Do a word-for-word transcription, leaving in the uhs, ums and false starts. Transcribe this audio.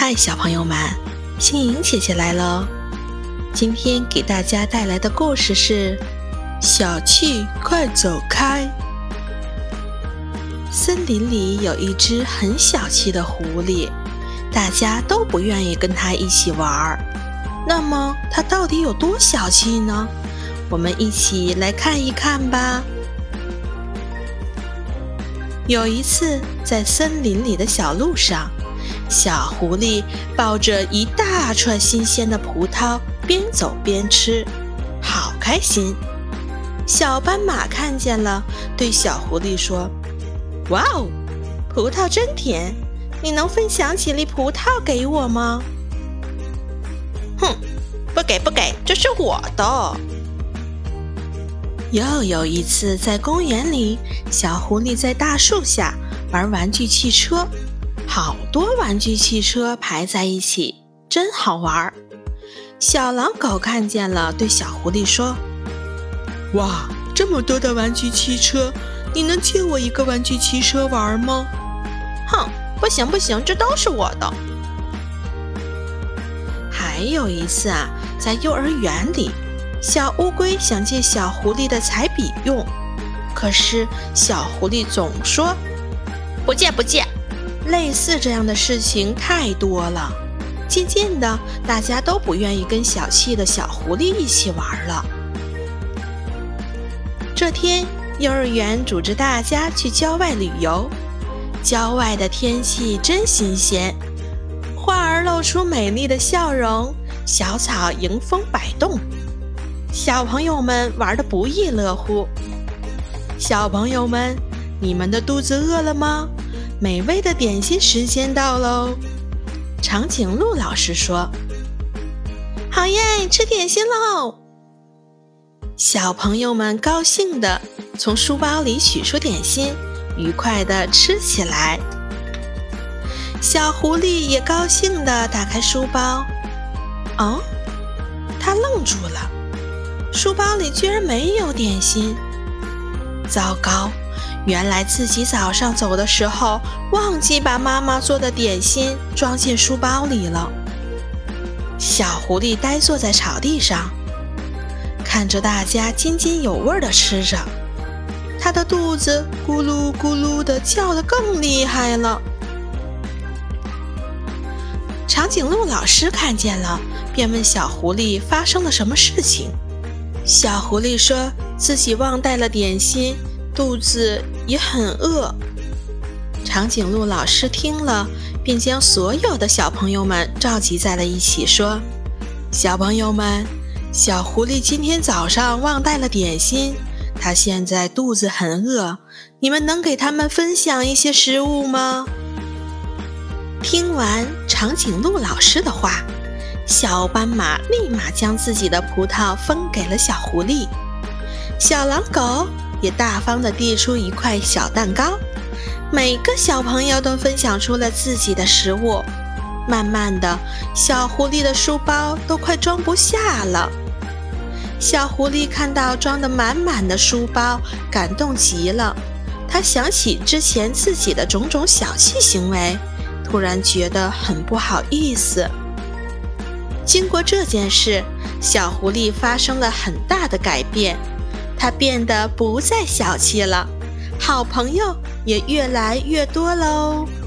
嗨，小朋友们，欣莹姐姐来了。今天给大家带来的故事是小气快走开。森林里有一只很小气的狐狸，大家都不愿意跟它一起玩。那么它到底有多小气呢？我们一起来看一看吧。有一次，在森林里的小路上，小狐狸抱着一大串新鲜的葡萄，边走边吃，好开心。小斑马看见了，对小狐狸说：哇哦，葡萄真甜，你能分享几粒葡萄给我吗？ 哼，不给不给，这是我的。 又有一次，在公园里，小狐狸在大树下玩玩具汽车，好多玩具汽车排在一起，真好玩。小狼狗看见了，对小狐狸说：哇，这么多的玩具汽车，你能借我一个玩具汽车玩吗？ 哼，不行不行，这都是我的。 还有一次啊，在幼儿园里，小乌龟想借小狐狸的彩笔用，可是小狐狸总说不借不借。 类似这样的事情太多了，渐渐的大家都不愿意跟小气的小狐狸一起玩了。这天，幼儿园组织大家去郊外旅游，郊外的天气真新鲜，花儿露出美丽的笑容，小草迎风摆动，小朋友们玩得不亦乐乎。小朋友们，你们的肚子饿了吗？美味的点心时间到喽！长颈鹿老师说：好耶，吃点心喽！小朋友们高兴地从书包里取出点心，愉快地吃起来。小狐狸也高兴地打开书包。哦，它愣住了，书包里居然没有点心。糟糕，原来自己早上走的时候忘记把妈妈做的点心装进书包里了。小狐狸呆坐在草地上，看着大家津津有味地吃着，它的肚子咕噜咕噜地叫得更厉害了。长颈鹿老师看见了，便问小狐狸发生了什么事情。小狐狸说自己忘带了点心，肚子也很饿。长颈鹿老师听了，便将所有的小朋友们召集在了一起，说：小朋友们，小狐狸今天早上忘带了点心，它现在肚子很饿，你们能给他们分享一些食物吗？听完长颈鹿老师的话，小斑马立马将自己的葡萄分给了小狐狸，小狼狗也大方地递出一块小蛋糕，每个小朋友都分享出了自己的食物。慢慢的，小狐狸的书包都快装不下了。小狐狸看到装得满满的书包，感动极了。他想起之前自己的种种小气行为，突然觉得很不好意思。经过这件事，小狐狸发生了很大的改变，它变得不再小气了，好朋友也越来越多喽。